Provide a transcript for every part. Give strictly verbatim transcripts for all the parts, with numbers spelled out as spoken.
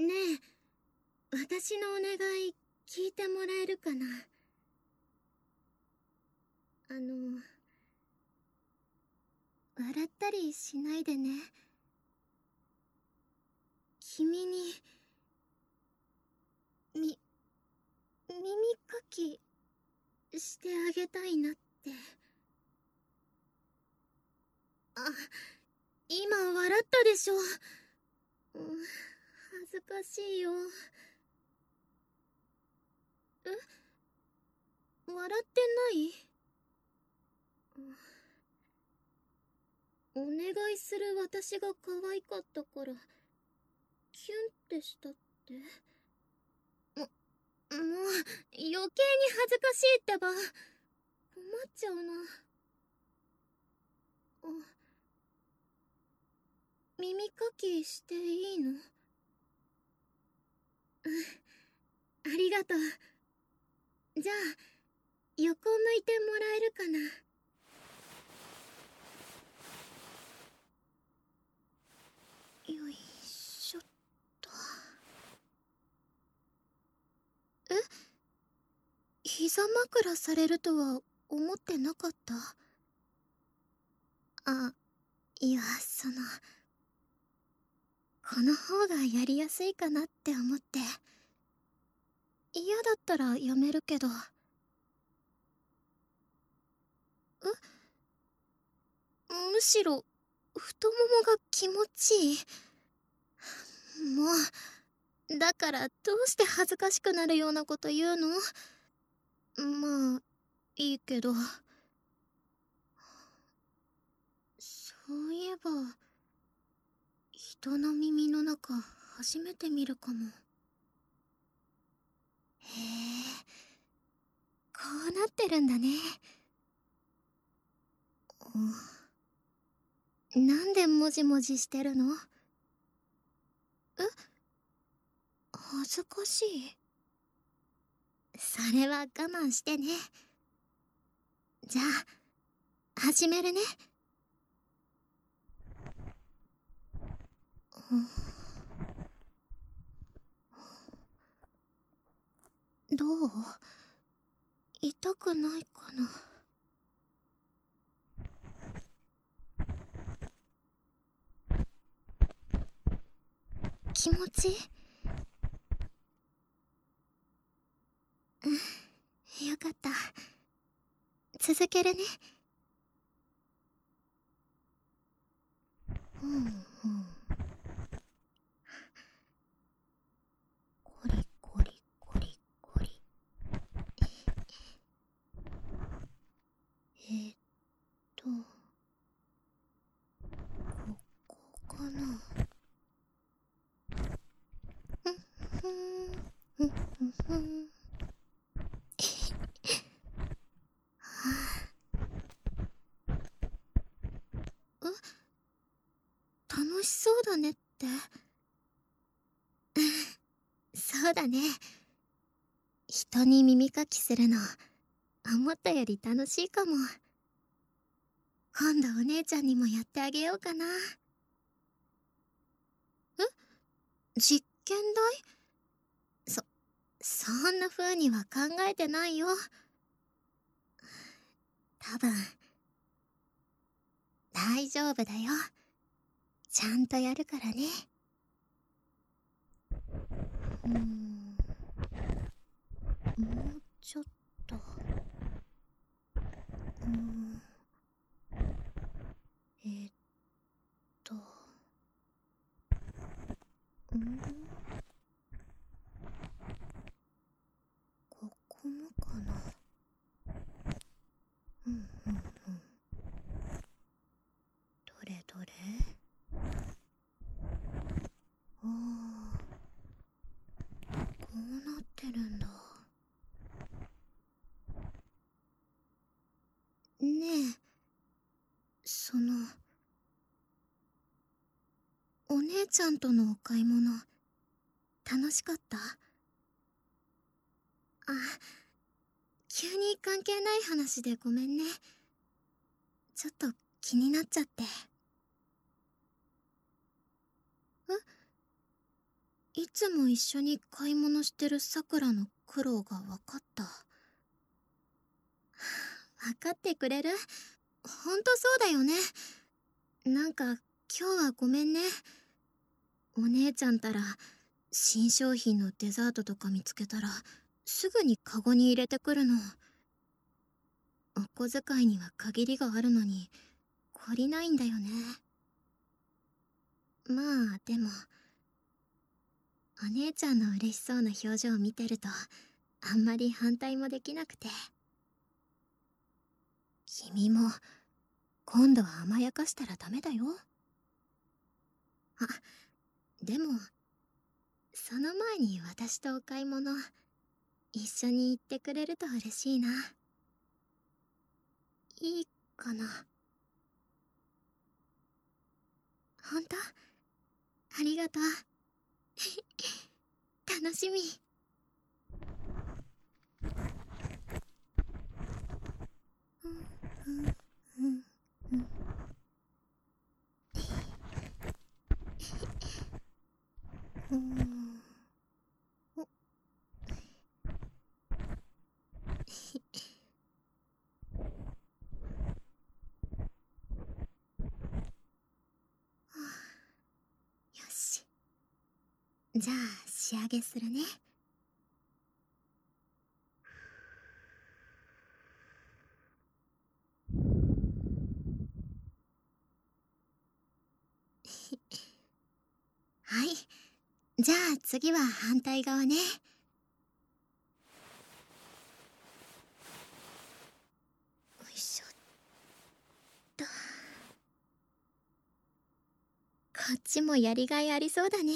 ねえ、私のお願い聞いてもらえるかな。あの、笑ったりしないでね。君に、み、耳かきしてあげたいなって。あ、今笑ったでしょ。うん、恥ずかしいよ。え、笑ってない？お願いする私が可愛かったからキュンってしたって？も、もう余計に恥ずかしいってば。困っちゃうな。あ、耳かきしていいの？うん、ありがとう。じゃあ横向いてもらえるかな。よいしょっと。え、膝枕されるとは思ってなかった？あ、いや、その、この方がやりやすいかなって思って。嫌だったらやめるけど。え、むしろ太ももが気持ちいい。もう、だからどうして恥ずかしくなるようなこと言うの？まあいいけど。そういえば人の耳の中初めて見るかも。へえ、こうなってるんだね。なんでもじもじしてるの？え、恥ずかしい？それは我慢してね。じゃあ始めるね。どう？痛くないかな？気持ちいい？うん、よかった。続けるね。うんうん。コリコリコリコリ。えーっとここかな。うんふんうんふんふん。え、楽しそうだねって？そうだね。人に耳かきするの思ったより楽しいかも。今度お姉ちゃんにもやってあげようかな。え、実験台？そ、そんな風には考えてないよ。多分大丈夫だよ。ちゃんとやるからね。うーん、もうちょっと。うーん、えー、っとうんここもかな。うんうんうん。どれどれ。ああ、こうなってるんだ。ねえ、そのお姉ちゃんとのお買い物楽しかった？あ、急に関係ない話でごめんね。ちょっと気になっちゃって。え、 いつも一緒に買い物してるさくらの苦労が分かった。分かってくれる？ほんとそうだよね。なんか今日はごめんね。お姉ちゃんたら新商品のデザートとか見つけたらすぐにカゴに入れてくるの。お小遣いには限りがあるのに懲りないんだよね。まあでもお姉ちゃんの嬉しそうな表情を見てるとあんまり反対もできなくて。君も今度は甘やかしたらダメだよ。あ、でもその前に私とお買い物一緒に行ってくれると嬉しいな。いいかな？ほんと？ありがとう。楽しみ。うんうんうんうん。うん。およし。じゃあ仕上げするね。はい。じゃあ次は反対側ね。よいしょっと。こっちもやりがいありそうだね。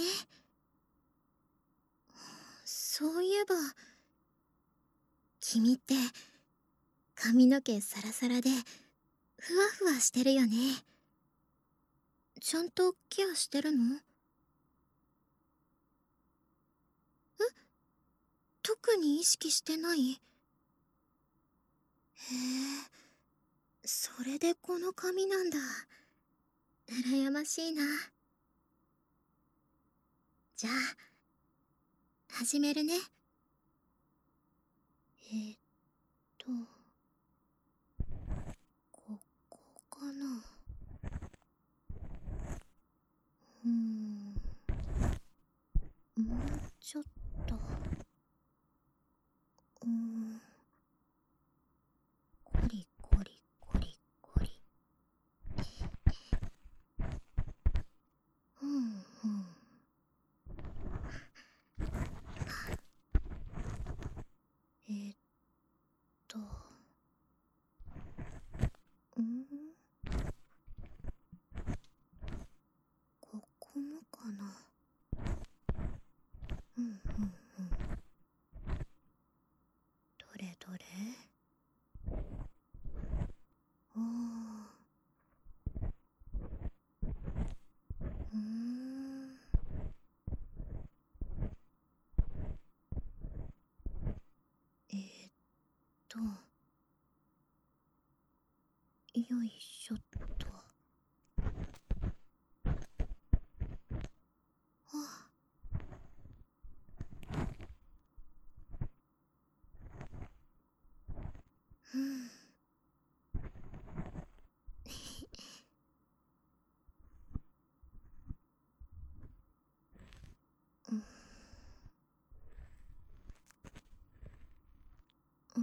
そういえば君って髪の毛サラサラでふわふわしてるよね。ちゃんとケアしてるの？え、特に意識してない？へえ、それでこの髪なんだ。羨ましいな。じゃあ始めるね。えー、っとここかな。うーん、もうちょっと。うーん、コリコリコリコリ。うんうん。えー、っとうんここもかな。うんうんうん。どれどれ。ああ。うーん。えー、っとよいしょっと。あ、うん。うんうん。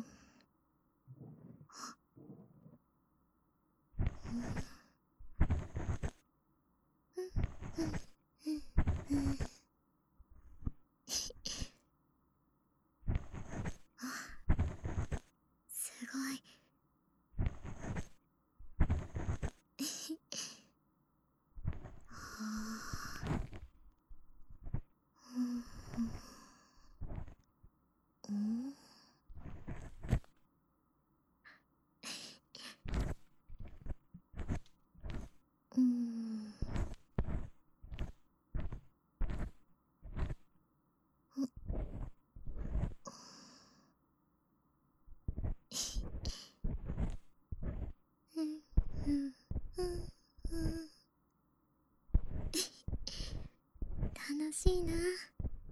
うんうんうんうん。あ、すごい。はあ。うんうん。うん。うんうんうんうん。楽しいな。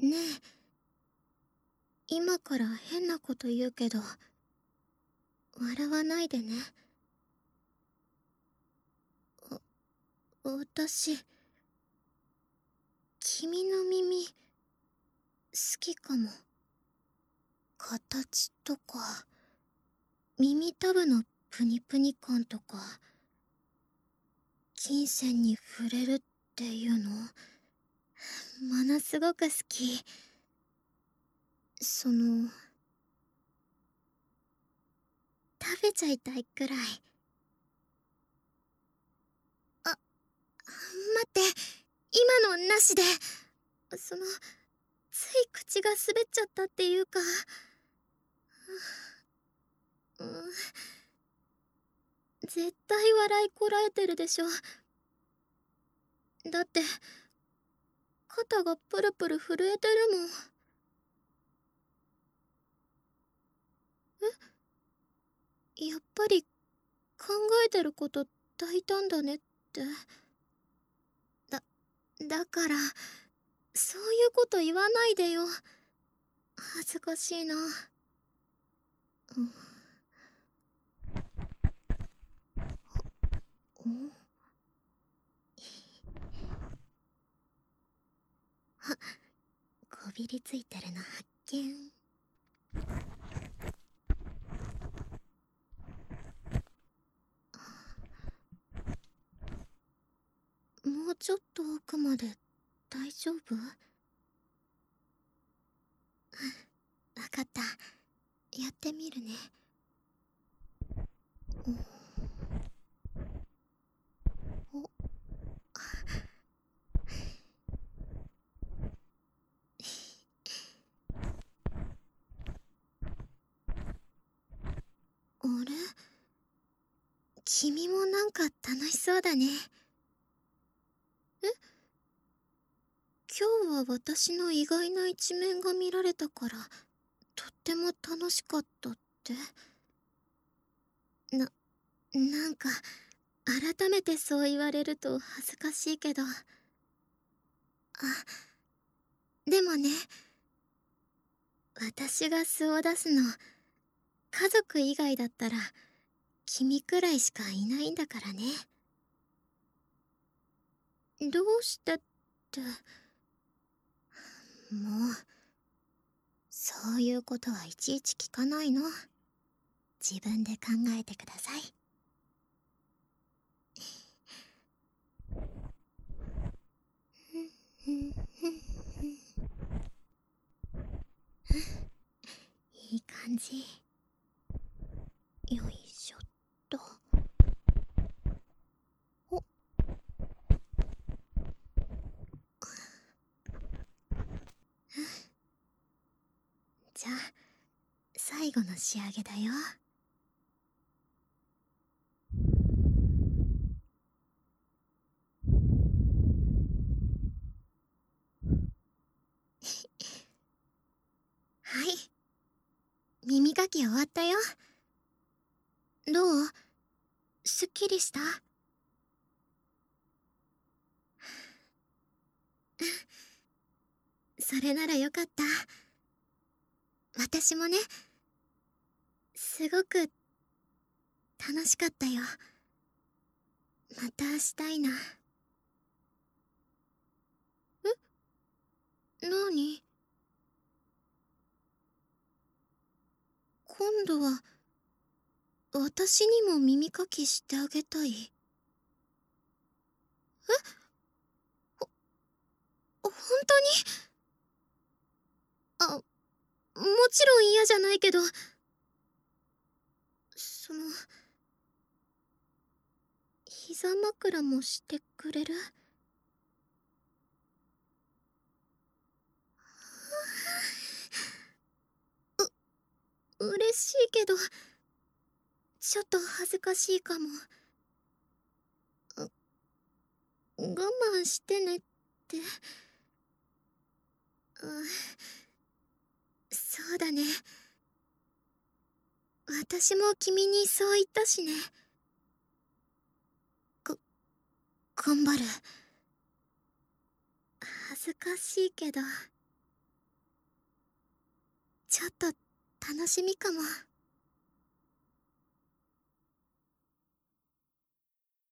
ねえ、今から変なこと言うけど、笑わないでね。あ、私、君の耳、好きかも。形とか、耳たぶのプニプニ感とか、金銭に触れるっていうの、ものすごく好き。その、食べちゃいたいくらい。あ、待って、今のなしで。その、つい口が滑っちゃったっていうか、うん、絶対笑いこらえてるでしょ。だって、肩がプルプル震えてるもん。え、やっぱり考えてること大胆だねって。だ、だから、そういうこと言わないでよ。恥ずかしいな。うん。んあ、こびりついてるの発見。もうちょっと奥まで大丈夫？わかった。やってみるね。うん、お、あれ？君もなんか楽しそうだね。え？今日は私の意外な一面が見られたから、とっても楽しかったって？な、なんか、改めてそう言われると恥ずかしいけど。あ、でもね、私が素を出すの、家族以外だったら、君くらいしかいないんだからね。どうしてって、もう、そういうことはいちいち聞かないの。自分で考えてください。いい感じ。よいしょっと。お、じゃあ最後の仕上げだよ。はい、耳かき終わったよ。どう？すっきりした？それならよかった。私もね、すごく楽しかったよ。またしたいな。え？なに？今度は私にも耳かきしてあげたい？え？ほ、本当に？あ、もちろん嫌じゃないけど、その、膝枕もしてくれる？う、嬉しいけど、ちょっと恥ずかしいかも。我慢してねって。うん、そうだね。私も君にそう言ったしね。が、頑張る。恥ずかしいけど。 ちょっと楽しみかも。